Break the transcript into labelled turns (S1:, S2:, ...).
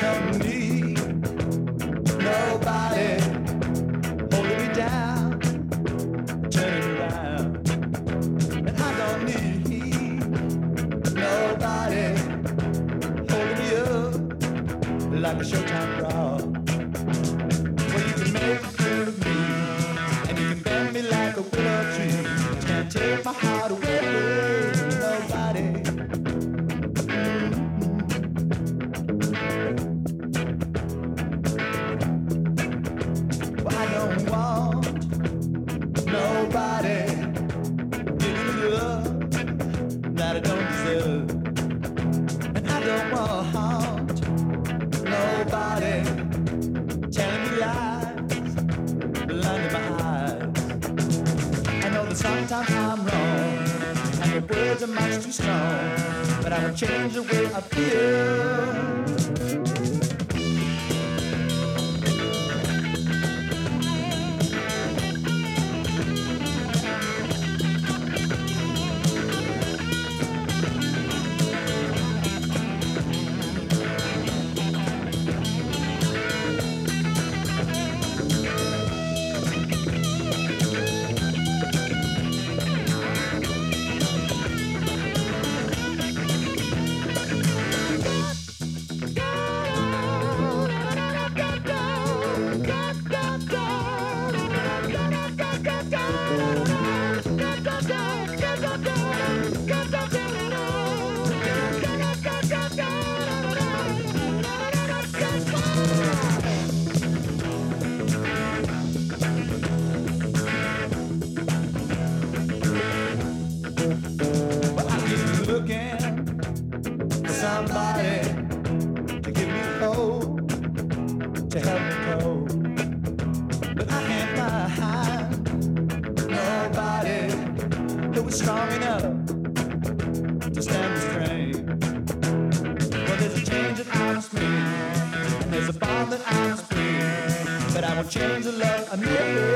S1: don't need nobody holding me down, turning me around. And I don't need nobody holding me up like a Showtime crowd. Well, you can make it through me, and you can bend me like a willow tree. You can't take my heart away, nobody. Well, I don't want nobody giving me love that I don't deserve, and I don't want nobody telling me lies, blinding my eyes. I know that sometimes I'm wrong, and your words are much too strong, but I won't change the way I feel. Looking for somebody to give me hope, to help me cope, but I can't find nobody who is strong enough to stand the strain. Well, there's a change that I must meet, and there's a bond that I must free, but I won't change the love I made.